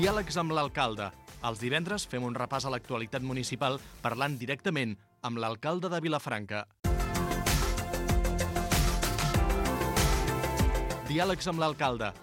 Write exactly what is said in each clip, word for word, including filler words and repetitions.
Diàlegs amb l'alcalde. Els divendres fem un repàs a l'actualitat municipal parlant directament amb l'alcalde de Vilafranca. Diàlegs amb l'alcalde.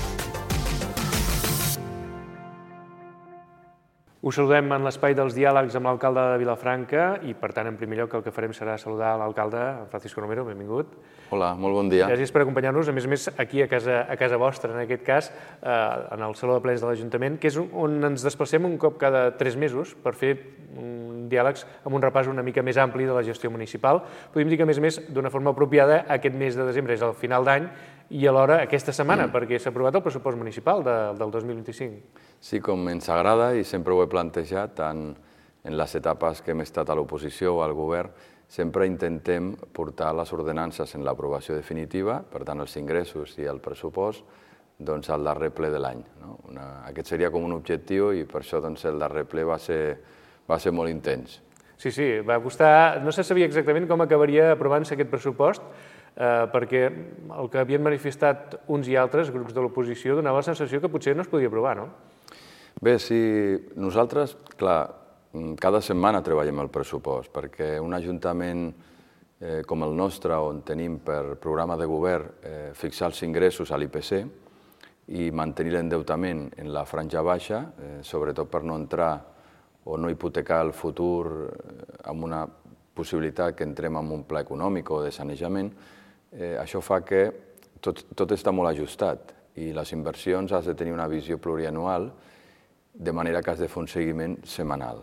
Us saludem en l'espai dels diàlegs amb l'alcalde de Vilafranca i, per tant, en primer lloc, el que farem serà saludar l'alcalde, Francisco Romero, benvingut. Hola, molt bon dia. Gràcies per acompanyar-nos, a més a més, aquí a casa, a casa vostra, en aquest cas, eh, en el Saló de Plens de l'Ajuntament, que és on ens desplacem un cop cada tres mesos per fer un diàlegs amb un repàs una mica més ampli de la gestió municipal. Podem dir que, a més a més, d'una forma apropiada, aquest mes de desembre és el final d'any i alhora aquesta setmana, mm. perquè s'ha aprovat el pressupost municipal de, del dos mil vint-i-cinc. Sí, com ens agrada i sempre ho he plantejat, tant en les etapes que hem estat a l'oposició o al govern, sempre intentem portar les ordenances en l'aprovació definitiva, per tant els ingressos i el pressupost, doncs al darrer ple de l'any. No? Una, aquest seria com un objectiu i per això doncs, el darrer ple va ser, va ser molt intens. Sí, sí, va costar, no se sabia exactament com acabaria aprovant-se aquest pressupost, eh, perquè el que havien manifestat uns i altres grups de l'oposició donava la sensació que potser no es podia aprovar, no? Bé, sí, nosaltres, clar, cada setmana treballem el pressupost, perquè un ajuntament eh, com el nostre, on tenim per programa de govern eh, fixar els ingressos a l'I P C i mantenir l'endeutament en la franja baixa, eh, sobretot per no entrar o no hipotecar el futur amb una possibilitat que entrem en un pla econòmic o de sanejament, eh, això fa que tot, tot està molt ajustat i les inversions has de tenir una visió plurianual, de manera que has de fer un seguiment setmanal.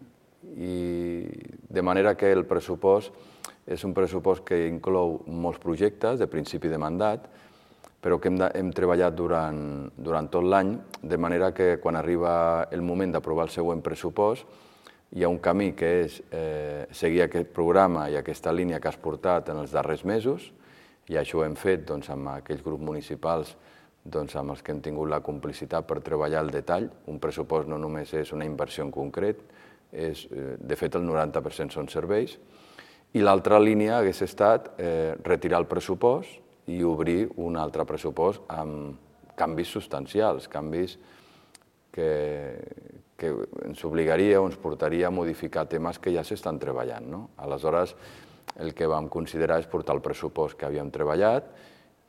I de manera que el pressupost és un pressupost que inclou molts projectes de principi de mandat, però que hem, de, hem treballat durant, durant tot l'any, de manera que quan arriba el moment d'aprovar el següent pressupost, hi ha un camí que és eh, seguir aquest programa i aquesta línia que has portat en els darrers mesos, i això ho hem fet doncs, amb aquells grups municipals doncs, amb els que hem tingut la complicitat per treballar el detall. Un pressupost no només és una inversió en concret, és, de fet el noranta per cent són serveis, i l'altra línia hagués estat eh, retirar el pressupost i obrir un altre pressupost amb canvis substancials, canvis que, que ens obligaria o ens portaria a modificar temes que ja s'estan treballant. No? Aleshores, el que vam considerar és portar el pressupost que havíem treballat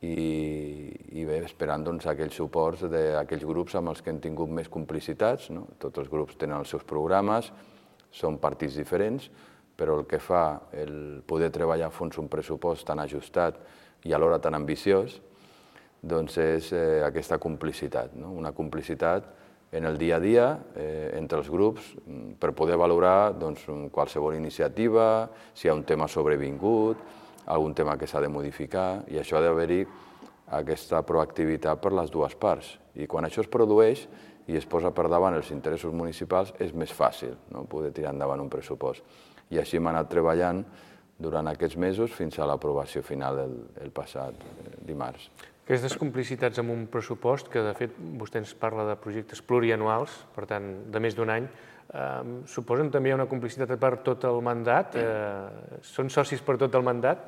i, i bé, esperant doncs, aquells suports d'aquells grups amb els que hem tingut més complicitats. No? Tots els grups tenen els seus programes, són partits diferents, però el que fa el poder treballar a fons un pressupost tan ajustat i alhora tan ambiciós, doncs és eh, aquesta complicitat, no? Una complicitat en el dia a dia eh, entre els grups per poder valorar doncs, qualsevol iniciativa, si hi ha un tema sobrevingut, algun tema que s'ha de modificar, i això ha d'haver-hi aquesta proactivitat per les dues parts. I quan això es produeix i es posa per davant els interessos municipals, és més fàcil, no? Poder tirar endavant un pressupost. I així hem anat treballant durant aquests mesos fins a l'aprovació final el, el passat dimarts. Aquestes complicitats amb un pressupost, que de fet vostè ens parla de projectes plurianuals, per tant, de més d'un any, eh, suposen també una complicitat per tot el mandat? Eh, són socis per tot el mandat?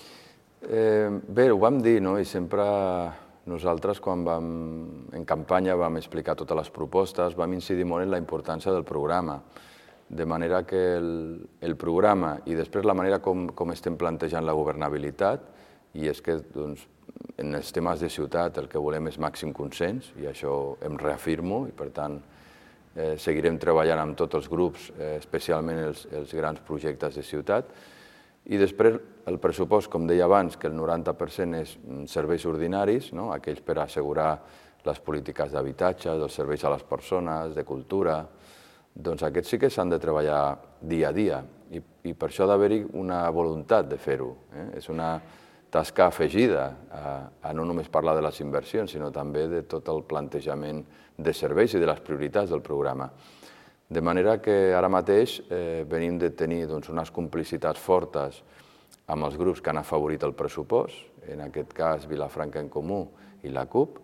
Eh, bé, ho vam dir, no? I sempre nosaltres, quan vam, en campanya vam explicar totes les propostes, vam incidir molt en la importància del programa, de manera que el, el programa i després la manera com, com estem plantejant la governabilitat, i és que doncs, en els temes de ciutat el que volem és màxim consens, i això em reafirmo, i per tant eh, seguirem treballant amb tots els grups, eh, especialment els, els grans projectes de ciutat. I després el pressupost, com deia abans, que el noranta per cent és serveis ordinaris, no? Aquells per assegurar les polítiques d'habitatge, dels serveis a les persones, de cultura, doncs aquests sí que s'han de treballar dia a dia, i, i per això ha d'haver-hi una voluntat de fer-ho. Eh? És una tasca afegida a, a no només parlar de les inversions, sinó també de tot el plantejament de serveis i de les prioritats del programa. De manera que ara mateix eh, venim de tenir doncs, unes complicitats fortes amb els grups que han afavorit el pressupost, en aquest cas Vilafranca en Comú i la CUP,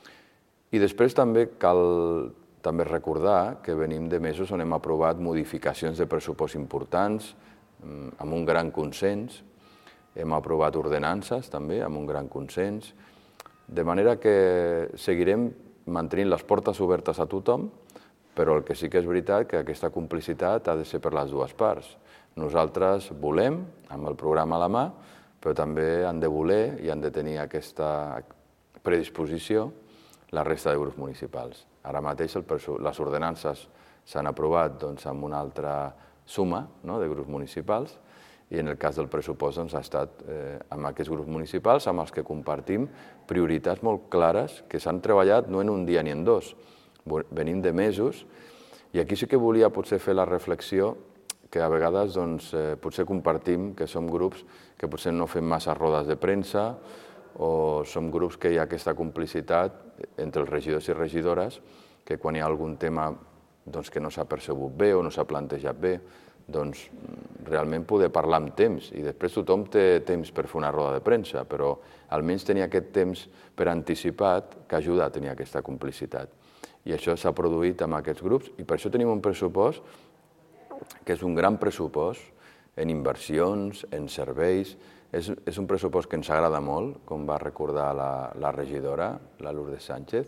i després també cal també recordar que venim de mesos on hem aprovat modificacions de pressupost importants, amb un gran consens, hem aprovat ordenances també amb un gran consens, de manera que seguirem mantenint les portes obertes a tothom, però el que sí que és veritat que aquesta complicitat ha de ser per les dues parts. Nosaltres volem, amb el programa a la mà, però també han de voler i han de tenir aquesta predisposició la resta de grups municipals. Ara mateix les ordenances s'han aprovat amb una altra suma de grups municipals i en el cas del pressupost ha estat amb aquests grups municipals amb els que compartim prioritats molt clares que s'han treballat no en un dia ni en dos, venim de mesos i aquí sí que volia potser fer la reflexió que a vegades potser compartim que som grups que potser no fem massa rodes de premsa o som grups que hi ha aquesta complicitat entre els regidors i regidores que quan hi ha algun tema que no s'ha percebut bé o no s'ha plantejat bé, doncs realment poder parlar amb temps i després tothom té temps per fer una roda de premsa, però almenys tenir aquest temps per anticipat que ajuda a tenir aquesta complicitat. I això s'ha produït amb aquests grups i per això tenim un pressupost que és un gran pressupost en inversions, en serveis. És un pressupost que ens agrada molt, com va recordar la regidora, la Lourdes Sánchez,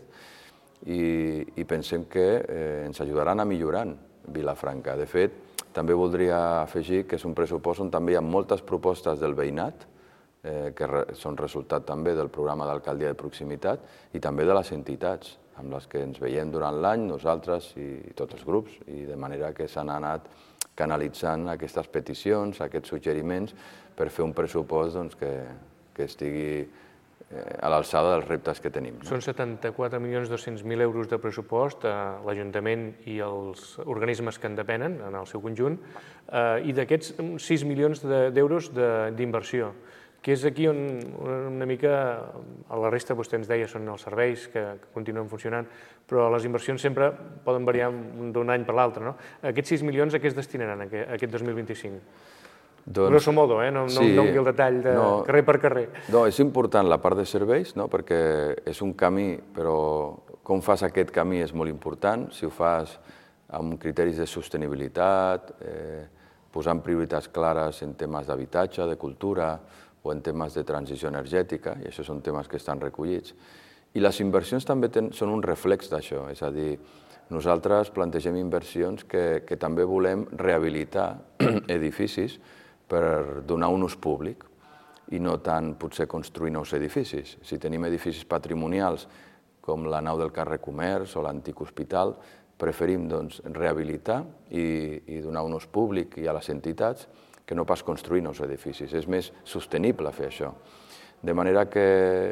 i pensem que ens ajudaran a millorar Vilafranca. De fet, també voldria afegir que és un pressupost on també hi ha moltes propostes del veïnat, que són resultat també del programa d'alcaldia de proximitat i també de les entitats amb les que ens veiem durant l'any, nosaltres i tots els grups, i de manera que s'han anat canalitzant aquestes peticions, aquests suggeriments, per fer un pressupost que estigui a l'alçada dels reptes que tenim. Són setanta-quatre milions dos-cents mil euros de pressupost a l'Ajuntament i els organismes que en depenen, en el seu conjunt, i d'aquests sis milions d'euros d'inversió, que és aquí on una mica a la resta vostè ens deia són els serveis que continuen funcionant, però les inversions sempre poden variar d'un any per l'altre. Aquests sis milions a què es destinaran aquest dos mil vint-i-cinc? Grosso modo, no em doni el detall de carrer per carrer. No, és important la part de serveis, perquè és un camí, però com fas aquest camí és molt important. Si ho fas amb criteris de sostenibilitat, posant prioritats clares en temes d'habitatge, de cultura o en temes de transició energètica, i això són temes que estan recollits. I les inversions també són un reflex d'això, és a dir, nosaltres plantegem inversions que també volem rehabilitar edificis per donar un ús públic i no tant potser construir nous edificis. Si tenim edificis patrimonials com la nau del carrer Comerç o l'antic hospital, preferim rehabilitar i donar un ús públic i a les entitats que no pas construir nous edificis. És més sostenible fer això. De manera que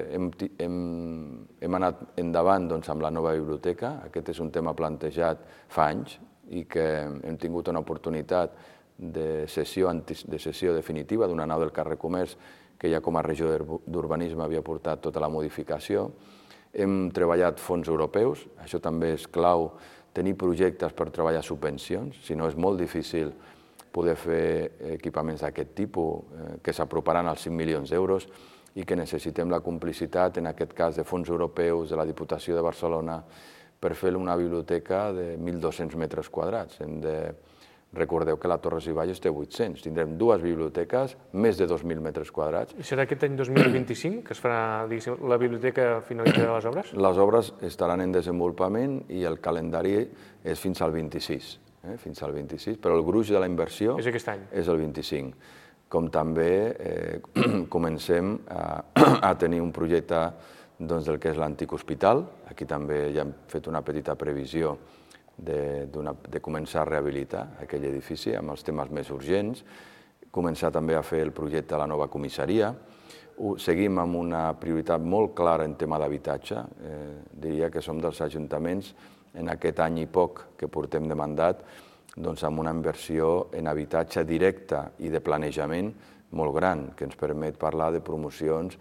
hem anat endavant amb la nova biblioteca. Aquest és un tema plantejat fa anys i que hem tingut una oportunitat de cessió definitiva d'una nau del carrer Comerç que ja com a regió d'urbanisme havia portat tota la modificació. Hem treballat fons europeus, això també és clau, tenir projectes per treballar subvencions, si no és molt difícil poder fer equipaments d'aquest tipus que s'aproparan als cinc milions d'euros i que necessitem la complicitat, en aquest cas de fons europeus, de la Diputació de Barcelona, per fer una biblioteca de mil dos-cents metres quadrats. Hem de Recordeu que la Torres i Bages té vuit-cents. Tindrem dues biblioteques, més de dos mil metres quadrats. I serà aquest any dos mil vint-i-cinc que es farà la biblioteca finalitzarà les obres? Les obres estaran en desenvolupament i el calendari és fins al vint-i-sis. Fins al vint-i-sis, però el gruix de la inversió és aquest any. És el vint-i-cinc. Com també comencem a tenir un projecte del que és l'antic hospital. Aquí també ja hem fet una petita previsió de començar a rehabilitar aquell edifici amb els temes més urgents, començar també a fer el projecte de la nova comissaria. Seguim amb una prioritat molt clara en tema d'habitatge. Diria que som dels ajuntaments en aquest any i poc que portem de mandat amb una inversió en habitatge directe i de planejament molt gran, que ens permet parlar de promocions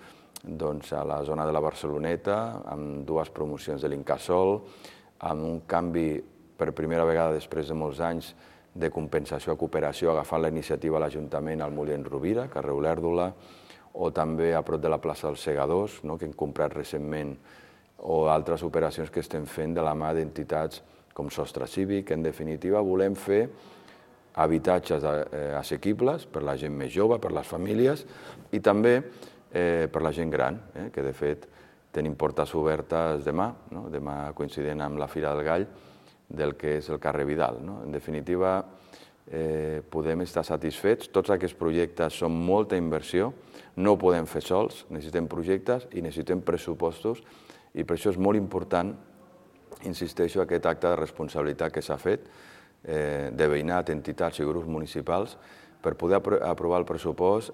a la zona de la Barceloneta, amb dues promocions de l'Incasòl, amb un canvi per primera vegada després de molts anys de compensació a cooperació, agafant la iniciativa a l'Ajuntament al Molí en Rovira, carrer Olèrdola, o també a prop de la plaça dels Segadors, que hem comprat recentment, o altres operacions que estem fent de la mà d'entitats com Sostre Cívic. En definitiva, volem fer habitatges assequibles per la gent més jove, per les famílies, i també per la gent gran, que de fet tenim portes obertes demà, no? Demà coincidint amb la Fira del Gall, del que és el carrer Vidal. No? En definitiva, eh, podem estar satisfets. Tots aquests projectes són molta inversió, no ho podem fer sols, necessitem projectes i necessitem pressupostos, i per això és molt important, insisteixo, aquest acte de responsabilitat que s'ha fet, eh, de veïnat, entitats i grups municipals, per poder apro aprovar el pressupost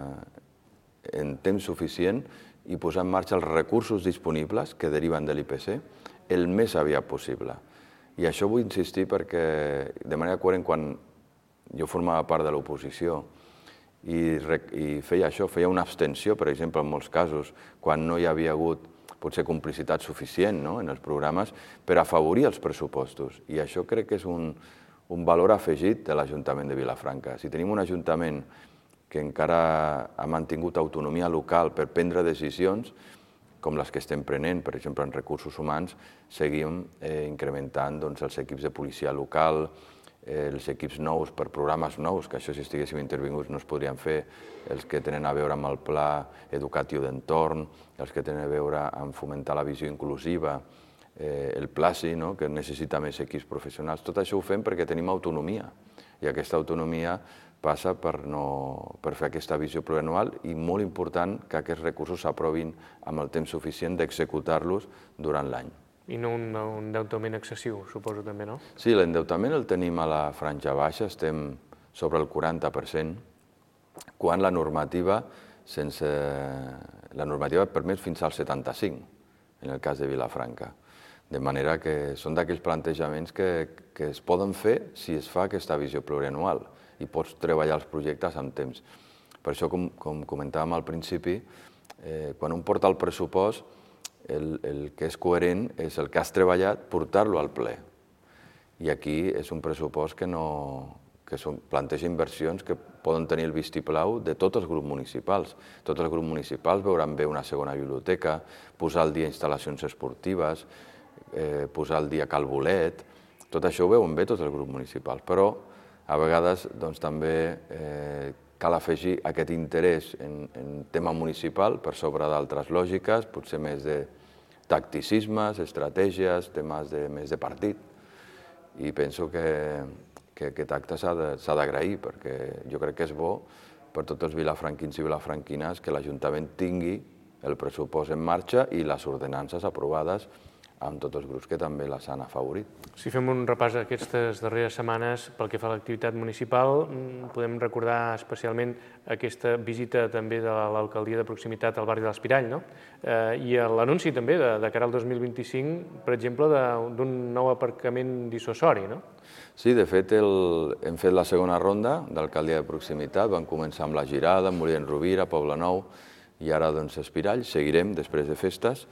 eh, en temps suficient i posar en marxa els recursos disponibles que deriven de l'I P C el més aviat possible. I això vull insistir perquè, de manera coherent, quan jo formava part de l'oposició i, i feia això, feia una abstenció, per exemple, en molts casos, quan no hi havia hagut potser complicitat suficient, no?, en els programes, per afavorir els pressupostos. I això crec que és un, un valor afegit de l'Ajuntament de Vilafranca. Si tenim un ajuntament que encara ha mantingut autonomia local per prendre decisions, com les que estem prenent, per exemple, en recursos humans, seguim eh, incrementant doncs, els equips de policia local, eh, els equips nous per programes nous, que això si estiguéssim intervinguts no es podrien fer, els que tenen a veure amb el pla educatiu d'entorn, els que tenen a veure amb fomentar la visió inclusiva, eh, el PLACI, no?, que necessita més equips professionals. Tot això ho fem perquè tenim autonomia, i aquesta autonomia passa per, no, per fer aquesta visió plurianual i molt important que aquests recursos s'aprovin amb el temps suficient d'executar-los durant l'any. I no un, un endeutament excessiu, suposo també, no? Sí, l'endeutament el tenim a la franja baixa, estem sobre el quaranta per cent, quan la normativa, sense... la normativa permet fins al setanta-cinc, en el cas de Vilafranca. De manera que són d'aquells plantejaments que, que es poden fer si es fa aquesta visió plurianual i pots treballar els projectes amb temps. Per això, com, com comentàvem al principi, eh, quan un porta el pressupost, el, el que és coherent és el que has treballat, portar-lo al ple. I aquí és un pressupost que, no, que són, planteja inversions que poden tenir el vistiplau de tots els grups municipals. Tots els grups municipals veuran bé una segona biblioteca, posar al dia instal·lacions esportives, eh, posar al dia Cal Bolet, tot això ho veuen bé tots els grups municipals, però a vegades doncs, també eh, cal afegir aquest interès en, en tema municipal per sobre d'altres lògiques, potser més de tacticismes, estratègies, temes de, més de partit. I penso que, que aquest acte s'ha d'agrair, perquè jo crec que és bo per tots els vilafranquins i vilafranquines que l'Ajuntament tingui el pressupost en marxa i les ordenances aprovades amb tots els grups que també les han afavorit. Si fem un repàs aquestes darreres setmanes pel que fa a l'activitat municipal, podem recordar especialment aquesta visita també de l'alcaldia de proximitat al barri de l'Espirall, no? Eh, I l'anunci també de, de cara al dos mil vint-i-cinc, per exemple, d'un nou aparcament dissuasori, no? Sí, de fet, el, hem fet la segona ronda d'alcaldia de proximitat, vam començar amb la Girada, Molí de Rovira, Poblenou i ara doncs Espirall, seguirem després de festes.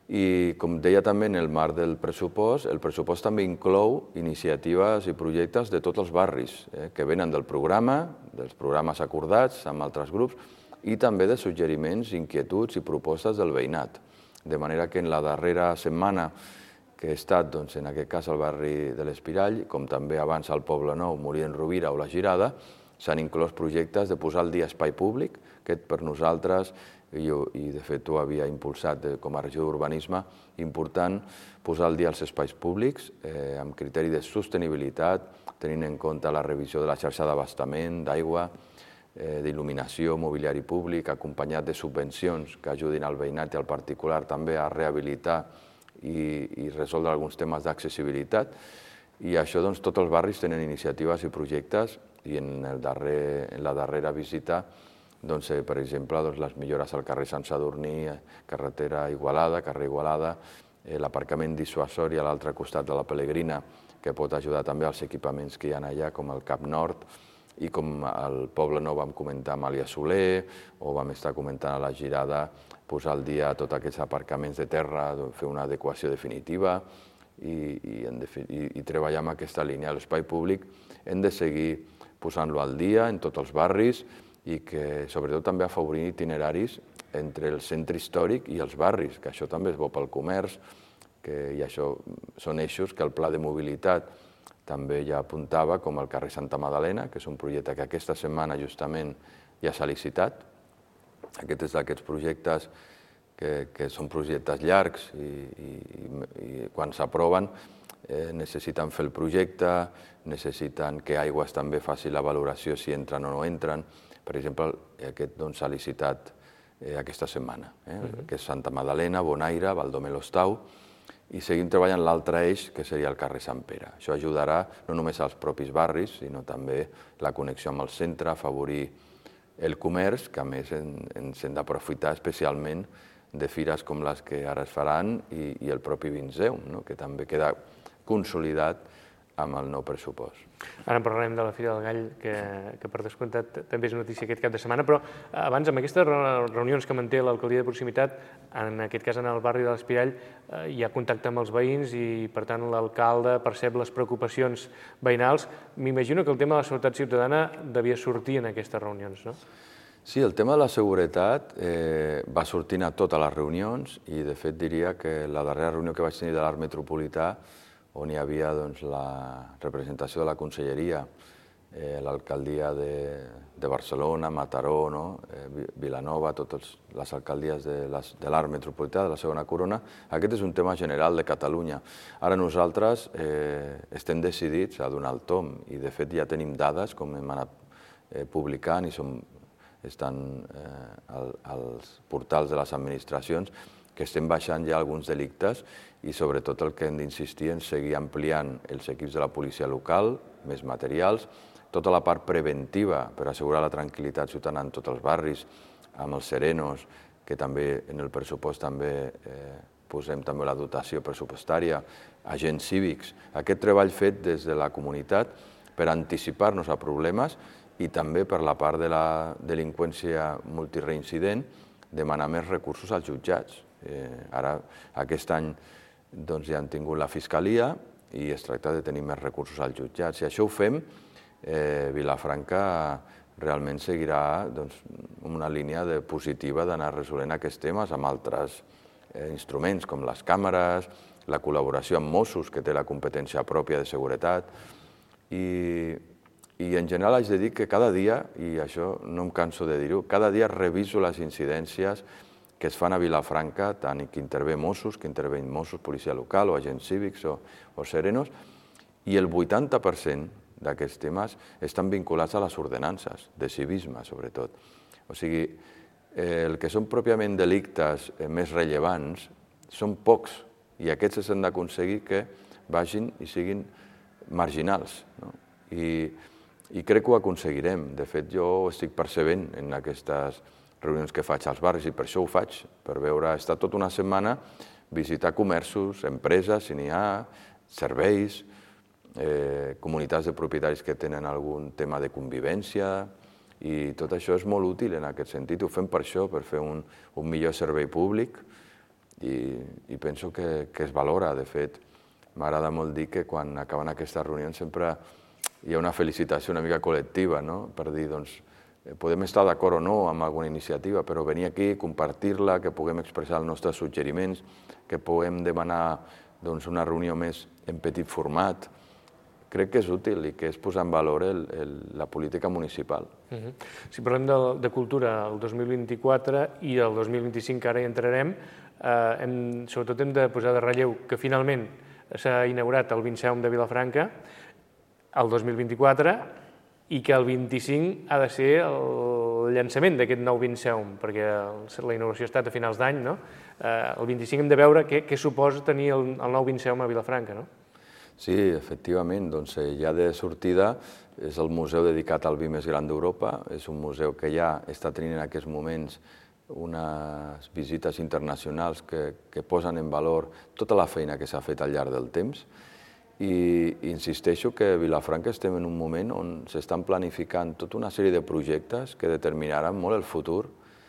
I, com deia també, en el marc del pressupost, el pressupost també inclou iniciatives i projectes de tots els barris eh, que venen del programa, dels programes acordats amb altres grups, i també de suggeriments, inquietuds i propostes del veïnat. De manera que en la darrera setmana que he estat, doncs, en aquest cas al barri de l'Espirall, com també abans al Poblenou, Molí de Rovira o la Girada, s'han inclòs projectes de posar al dia espai públic, que per nosaltres, i, i de fet ho havia impulsat com a regió d'urbanisme, important posar al dia els espais públics eh, amb criteri de sostenibilitat, tenint en compte la revisió de la xarxa d'abastament, d'aigua, eh, d'il·luminació, mobiliari públic, acompanyat de subvencions que ajudin al veïnat i al particular també a rehabilitar i, i resoldre alguns temes d'accessibilitat. I això, doncs, tots els barris tenen iniciatives i projectes i en, el darrer, en la darrera visita, doncs, eh, per exemple, doncs, les millores al carrer Sant Sadurní, carretera Igualada, carrer Igualada, eh, l'aparcament dissuasori a l'altre costat de la Pelegrina, que pot ajudar també als equipaments que hi ha allà, com el Cap Nord, i com al Poblenou vam comentar amb Àlia Soler, o vam estar comentant a la Girada, posar al dia tots aquests aparcaments de terra, fer una adequació definitiva i, i, i, i treballar amb aquesta línia. L'espai públic hem de seguir posant-lo al dia en tots els barris i que sobretot també afavorir itineraris entre el centre històric i els barris, que això també és bo pel comerç, que, i això són eixos que el pla de mobilitat també ja apuntava, com el carrer Santa Madalena, que és un projecte que aquesta setmana justament ja s'ha licitat. Aquest és d'aquests projectes que, que són projectes llargs i, i, i quan s'aproven eh, necessiten fer el projecte, necessiten que Aigües també faci la valoració si entren o no entren. Per exemple, aquest doncs, s'ha licitat eh, aquesta setmana, eh, uh-huh. que és Santa Magdalena, Bonaire, Baldomer-l'Hostau, i seguim treballant l'altre eix, que seria el carrer Sant Pere. Això ajudarà no només als propis barris, sinó també la connexió amb el centre, afavorir el comerç, que a més ens hem d'aprofitar especialment de fires com les que ara es faran i, i el propi Vinceum, no? Que també queda consolidat amb el nou pressupost. Ara en parlarem de la Fira del Gall, que, que per descomptat també és notícia aquest cap de setmana, però abans, amb aquestes reunions que manté l'alcaldia de proximitat, en aquest cas en el barri de l'Espirall, eh, hi ha contacte amb els veïns i, per tant, l'alcalde percep les preocupacions veïnals. M'imagino que el tema de la seguretat ciutadana devia sortir en aquestes reunions, no? Sí, el tema de la seguretat eh, va sortint a totes les reunions i, de fet, diria que la darrera reunió que vaig tenir de l'Arc Metropolità, on hi havia doncs, la representació de la Conselleria, eh, l'alcaldia de, de Barcelona, Mataró, no? eh, Vilanova, totes les alcaldies de, les, de l'Arc Metropolità, de la segona corona. Aquest és un tema general de Catalunya. Ara nosaltres eh, estem decidits a donar el tom i, de fet, ja tenim dades, com hem anat eh, publicant i som, estan eh, al, als portals de les administracions, que estem baixant ja alguns delictes i sobretot el que hem d'insistir en seguir ampliant els equips de la policia local, més materials, tota la part preventiva per assegurar la tranquil·litat ciutadana en tots els barris, amb els serenos, que també en el pressupost també eh, posem també la dotació pressupostària, agents cívics, aquest treball fet des de la comunitat per anticipar-nos a problemes i també per la part de la delinqüència multireincident demanar més recursos als jutjats. Eh, ara, aquest any, doncs, ja han tingut la Fiscalia i es tracta de tenir més recursos als jutjats. Si això ho fem, eh, Vilafranca realment seguirà doncs, una línia de positiva d'anar resolent aquests temes amb altres eh, instruments com les càmeres, la col·laboració amb Mossos, que té la competència pròpia de seguretat. I, i en general haig de dir que cada dia, i això no em canso de dir-ho, cada dia reviso les incidències que es fan a Vilafranca, tant que intervé Mossos, que intervé Mossos, policia local o agents cívics o, o serenos, i el vuitanta per cent d'aquests temes estan vinculats a les ordenances, de civisme sobretot. O sigui, eh, el que són pròpiament delictes eh, més rellevants són pocs i aquests s'han d'aconseguir que vagin i siguin marginals. No? I, I crec que ho aconseguirem. De fet, jo ho estic percebent en aquestes reunions que faig als barris i per això ho faig, per veure, estar tota una setmana, visitar comerços, empreses, si n'hi ha, serveis, eh, comunitats de propietaris que tenen algun tema de convivència i tot això és molt útil en aquest sentit. Ho fem per això, per fer un, un millor servei públic i, i penso que, que es valora. De fet, m'agrada molt dir que quan acaben aquestes reunions sempre hi ha una felicitació una mica col·lectiva, no? Per dir, doncs, podem estar d'acord o no amb alguna iniciativa, però venir aquí, compartir-la, que puguem expressar els nostres suggeriments, que puguem demanar doncs, una reunió més en petit format, crec que és útil i que és posar en valor el, el, la política municipal. Uh-huh. Si parlem de, de cultura el dos mil vint-i-quatre i el dos mil vint-i-cinc, ara hi entrarem, eh, hem, sobretot hem de posar de relleu que finalment s'ha inaugurat el Vinceum de Vilafranca el dos mil vint-i-quatre i que el vint-i-cinc ha de ser el llançament d'aquest nou Vinceum, perquè la inauguració ha estat a finals d'any, no? El vint-i-cinc hem de veure què, què suposa tenir el, el nou Vinceum a Vilafranca, no? Sí, efectivament, doncs ja de sortida és el museu dedicat al vi més gran d'Europa, és un museu que ja està tenint en aquests moments unes visites internacionals que, que posen en valor tota la feina que s'ha fet al llarg del temps. I insisteixo que a Vilafranca estem en un moment on s'estan planificant tota una sèrie de projectes que determinaran molt el futur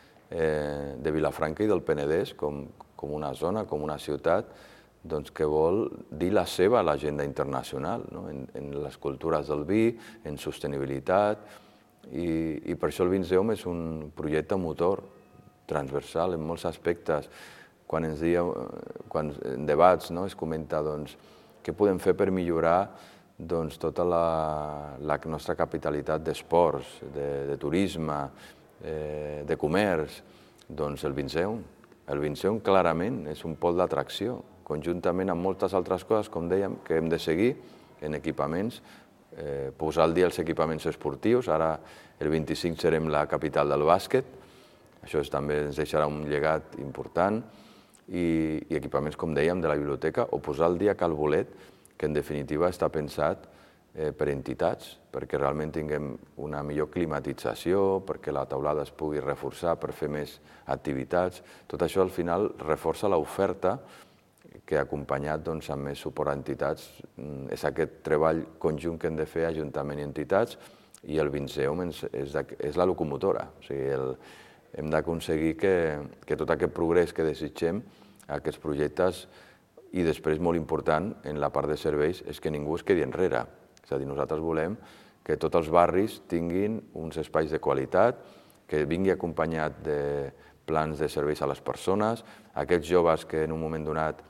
eh, de Vilafranca i del Penedès com, com una zona, com una ciutat doncs, que vol dir la seva a l'agenda internacional, no? en, en les cultures del vi, en sostenibilitat, i, i per això el Vinceum és un projecte motor transversal en molts aspectes. Quan ens dieu, quan en debats no, es comenta doncs, què podem fer per millorar doncs, tota la, la nostra capitalitat d'esports, de, de turisme, eh, de comerç, doncs el Vinceum. El Vinceum clarament és un pol d'atracció, conjuntament amb moltes altres coses, com dèiem, que hem de seguir en equipaments, eh, posar al dia els equipaments esportius. Ara el vint-i-cinc serem la capital del bàsquet, això també ens deixarà un llegat important, i, i equipaments, com dèiem, de la biblioteca, o posar al dia Cal Bolet, que en definitiva està pensat eh, per entitats, perquè realment tinguem una millor climatització, perquè la taulada es pugui reforçar per fer més activitats. Tot això al final reforça l'oferta que acompanyat doncs, amb més suport a entitats és aquest treball conjunt que hem de fer Ajuntament i entitats, i el Vinceum és, és, és la locomotora. O sigui, el, hem d'aconseguir que, que tot aquest progrés que desitgem, aquests projectes, i després, molt important, en la part de serveis, és que ningú es quedi enrere. És a dir, nosaltres volem que tots els barris tinguin uns espais de qualitat, que vingui acompanyat de plans de serveis a les persones, aquests joves que en un moment donat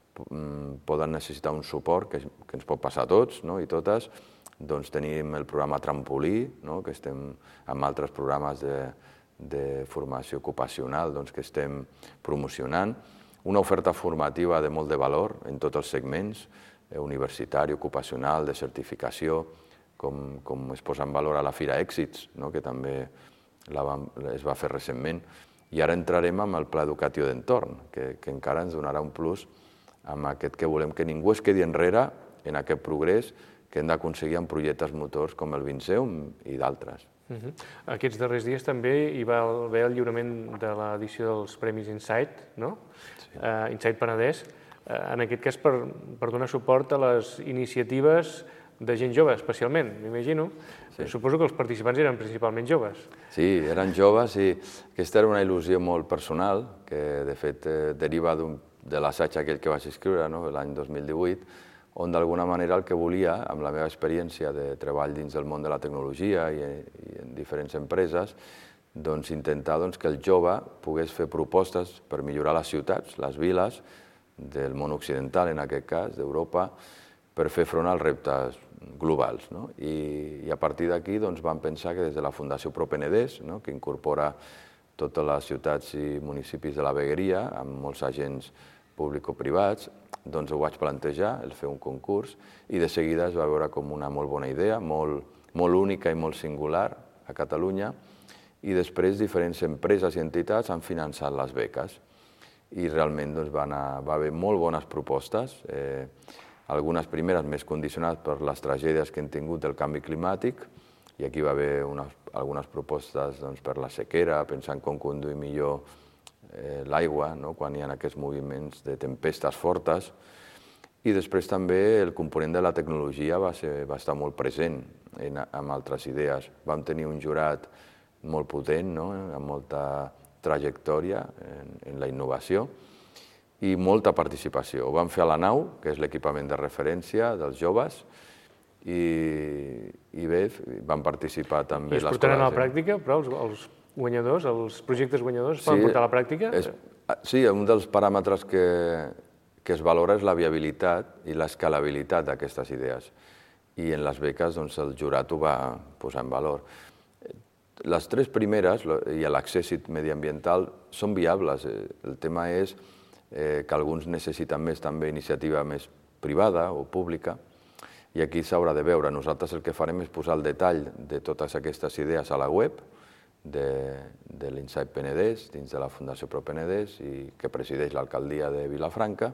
poden necessitar un suport, que, que ens pot passar a tots, no? I totes, doncs tenim el programa Trampolí, no? Que estem amb altres programes de, de formació ocupacional doncs, que estem promocionant, una oferta formativa de molt de valor en tots els segments, eh, universitari, ocupacional, de certificació, com, com es posa en valor a la Fira Èxits, no? Que també la vam, es va fer recentment. I ara entrarem amb el Pla Educatiu d'Entorn, que, que encara ens donarà un plus amb aquest que volem que ningú es quedi enrere en aquest progrés que hem d'aconseguir amb projectes motors com el Vinceum i d'altres. Uh-huh. Aquests darrers dies també hi va haver el lliurament de l'edició dels Premis Insight, no? Sí. Uh, Insight Penedès, uh, en aquest cas per, per donar suport a les iniciatives de gent jove, especialment, m'imagino. Sí. Suposo que els participants eren principalment joves. Sí, eren joves i aquesta era una il·lusió molt personal, que de fet eh, deriva d'un de l'assaig aquell que vaig escriure, no? L'any dos mil divuit, on d'alguna manera el que volia, amb la meva experiència de treball dins del món de la tecnologia i, i en diferents empreses, doncs intentar doncs, que el jove pogués fer propostes per millorar les ciutats, les viles, del món occidental, en aquest cas, d'Europa, per fer front als reptes globals. No? I, i a partir d'aquí doncs, vam pensar que des de la Fundació ProPenedès, no? Que incorpora totes les ciutats i municipis de la vegueria, amb molts agents público-privats, doncs ho vaig plantejar, el fer un concurs, i de seguida es va veure com una molt bona idea, molt, molt única i molt singular a Catalunya, i després diferents empreses i entitats han finançat les beques. I realment doncs, va, anar, va haver molt bones propostes, eh, algunes primeres més condicionades per les tragèdies que hem tingut del canvi climàtic, i aquí va haver unes, algunes propostes doncs, per la sequera, pensant com conduir millor eh, l'aigua, no? Quan hi ha aquests moviments de tempestes fortes. I després també el component de la tecnologia va, ser, va estar molt present en, en altres idees. Vam tenir un jurat molt potent, no? Amb molta trajectòria en, en la innovació i molta participació. Ho vam fer a la nau, que és l'equipament de referència dels joves, i, i bé, van participar també... I es portaran a la pràctica, però els, els guanyadors, els projectes guanyadors es poden portar a la pràctica? És, sí, un dels paràmetres que, que es valora és la viabilitat i l'escalabilitat d'aquestes idees. I en les beques doncs, el jurat ho va posar en valor. Les tres primeres, i l'accés mediambiental, són viables. El tema és eh, que alguns necessiten més també iniciativa més privada o pública, i aquí s'haurà de veure. Nosaltres el que farem és posar el detall de totes aquestes idees a la web de, de l'Insight Penedès, dins de la Fundació ProPenedès, i que presideix l'alcaldia de Vilafranca,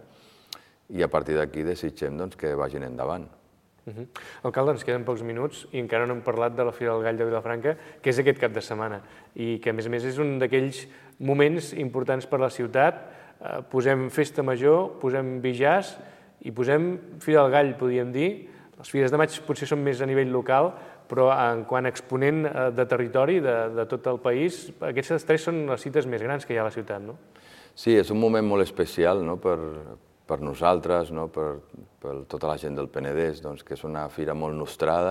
i a partir d'aquí desitgem doncs, que vagin endavant. Uh-huh. Alcalde, ens queden pocs minuts i encara no hem parlat de la Fira del Gall de Vilafranca, que és aquest cap de setmana, i que a més a més és un d'aquells moments importants per a la ciutat. Eh, posem festa major, posem bijàs i posem Fira del Gall, podríem dir. Les Fires de Maig potser són més a nivell local, però en quant a exponent de territori de, de tot el país, aquestes tres són les cites més grans que hi ha a la ciutat, no? Sí, és un moment molt especial, no? per, per nosaltres, no? per, per tota la gent del Penedès, doncs, que és una fira molt nostrada.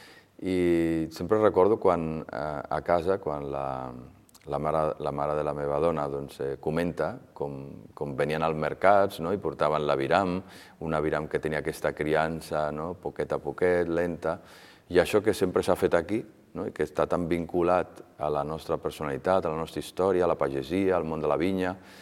I sempre recordo quan a casa, quan la, la, mare, la mare de la meva dona doncs, eh, comenta com, com venien als mercats, no? I portaven l'aviram, un aviram que tenia aquesta criança, no? Poquet a poquet, lenta, i això que sempre s'ha fet aquí, no? I que està tan vinculat a la nostra personalitat, a la nostra història, a la pagesia, al món de la vinya,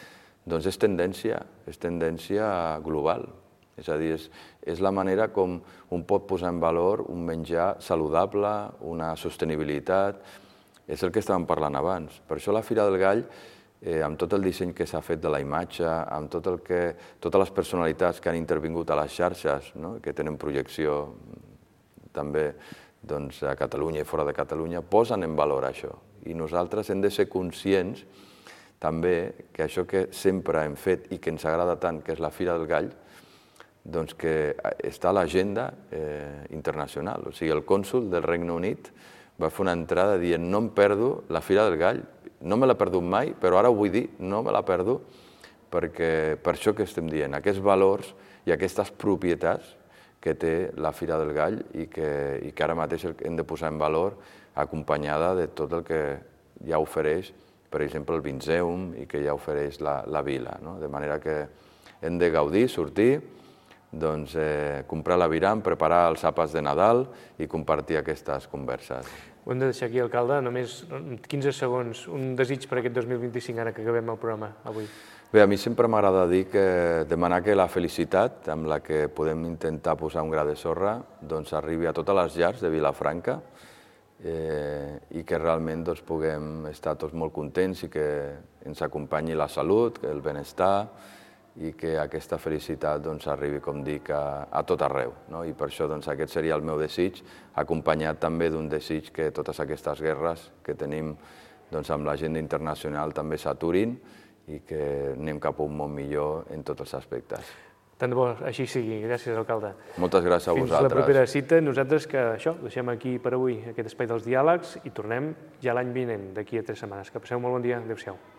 doncs és tendència, és tendència global. És a dir, és, és la manera com un pot posar en valor un menjar saludable, una sostenibilitat. És el que estàvem parlant abans. Per això la Fira del Gall, eh, amb tot el disseny que s'ha fet de la imatge, amb tot el que, totes les personalitats que han intervingut a les xarxes, no? Que tenen projecció també doncs, a Catalunya i fora de Catalunya, posen en valor això. I nosaltres hem de ser conscients també que això que sempre hem fet i que ens agrada tant, que és la Fira del Gall, doncs que està a l'agenda eh, internacional. O sigui, el cònsol del Regne Unit va fer una entrada dient no em perdo la Fira del Gall, no me l'he perdut mai, però ara ho vull dir, no me la perdo, perquè per això que estem dient, aquests valors i aquestes propietats que té la Fira del Gall i que, i que ara mateix hem de posar en valor acompanyada de tot el que ja ofereix, per exemple, el Vinzeum i que ja ofereix la, la vila. No? De manera que hem de gaudir, sortir, doncs, eh, comprar l'aviram, preparar els àpats de Nadal i compartir aquestes converses. Ho hem de deixar aquí, alcalde, només quinze segons, un desig per aquest dos mil vint-i-cinc, ara que acabem el programa avui. Bé, a mi sempre m'agrada dir que demanar que la felicitat amb la que podem intentar posar un gra de sorra doncs arribi a totes les llars de Vilafranca eh, i que realment doncs, puguem estar tots molt contents i que ens acompanyi la salut, el benestar i que aquesta felicitat doncs, arribi, com dic, a, a tot arreu. No? I per això doncs, aquest seria el meu desig, acompanyat també d'un desig que totes aquestes guerres que tenim doncs, amb l'agenda internacional també s'aturin i que anem cap a un món millor en tots els aspectes. Tant de bo així sigui. Gràcies, alcalde. Moltes gràcies a vosaltres. Fins la propera cita. Nosaltres que això, deixem aquí per avui aquest espai dels diàlegs i tornem ja l'any vinent, d'aquí a tres setmanes. Que passeu un molt bon dia. Adéu-siau.